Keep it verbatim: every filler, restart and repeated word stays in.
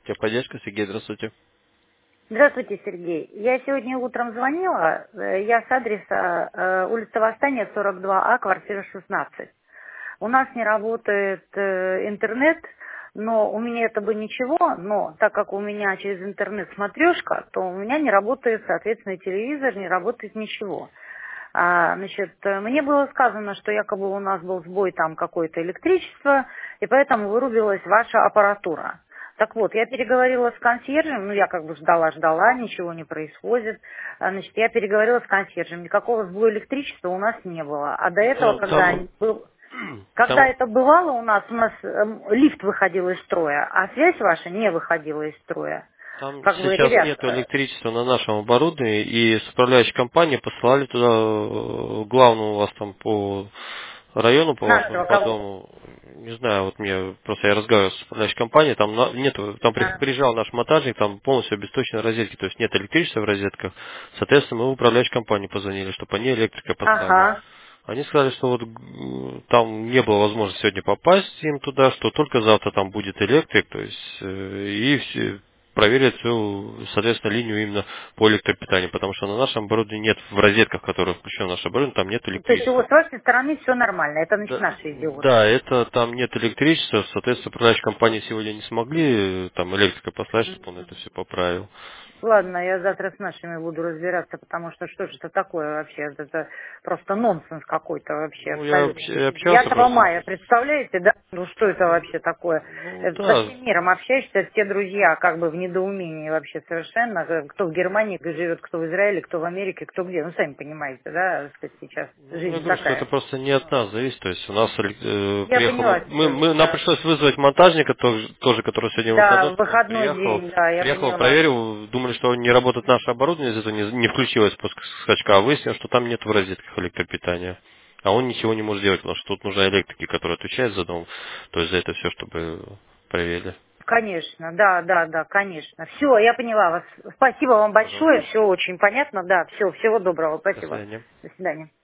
Техподдержка, Сергей, здравствуйте. Здравствуйте, Сергей. Я сегодня утром звонила. э, Я с адреса э, улица Восстания, сорок два А, квартира шестнадцать. У нас не работает э, интернет, но у меня это бы ничего, но так как у меня через интернет смотрешка, то у меня не работает, соответственно, телевизор, не работает ничего. А, значит, э, мне было сказано, что якобы у нас был сбой там какое-то электричество, и поэтому вырубилась ваша аппаратура. Так вот, я переговорила с консьержем, ну я как бы ждала-ждала, ничего не происходит. А, Значит, я переговорила с консьержем, никакого сбоя электричества у нас не было. А до этого, Ну, когда там, был, когда там, это бывало у нас, у нас эм, лифт выходил из строя, а связь ваша не выходила из строя. там Как бы, сейчас ребят, нет э, электричества на нашем оборудовании, и с управляющей компанией посылали туда э, главную у вас там по району, по вашему, нашего по кого? дому. Не знаю, вот мне просто я разговаривал с управляющей компанией, там на- нету, там при- А, приезжал наш монтажник, там полностью обесточены розетки, то есть нет электричества в розетках. Соответственно, мы в управляющую компанию позвонили, чтобы они электрика послали. Ага. Они сказали, что вот г- там не было возможности сегодня попасть им туда, что только завтра там будет электрик, то есть э, и все проверят всю, соответственно, линию именно по электропитанию, потому что на нашем оборудовании нет, в розетках, которые включены в наше оборудование, там нет То есть у электричества. вас с вашей стороны все нормально, это значит Да, наши идиоты. да, это там нет электричества, соответственно, управляющие компании сегодня не смогли э, там электрика послать, чтобы он это все поправил. Ладно, я завтра с нашими буду разбираться, потому что что же это такое вообще? Это это просто нонсенс какой-то вообще Ну, я абсолютно. общ- я общался девятого просто. мая, представляете, да? Ну что это вообще такое? Ну Э, Со да, всем миром общаешься, все друзья как бы в недоумении вообще совершенно. Э, Кто в Германии живет, кто в Израиле, кто в Америке, кто где. Ну, сами понимаете, да, так сказать, сейчас ну, я жизнь говорю, что это такая. просто не от нас зависит. То есть у нас э, Я приехал, поняла, мон- мы, Сереж, мы, нам да. пришлось вызвать монтажника тоже, тоже, который сегодня Да, выходной, в чтобы он выходной приехал, день, да, я приехал, поняла. проверил, думали, что не работает наше оборудование, из-за этого не, не включилось пуск скачка, а выяснилось, что там нет в розетках электропитания. А он ничего не может сделать, потому что тут нужны электрики, которые отвечают за дом, то есть за это все, чтобы проверили. Конечно, да, да, да, конечно. Все, я поняла вас. Спасибо вам большое, Пожалуйста. все очень понятно, да, все, всего доброго, До спасибо. свидания. До свидания.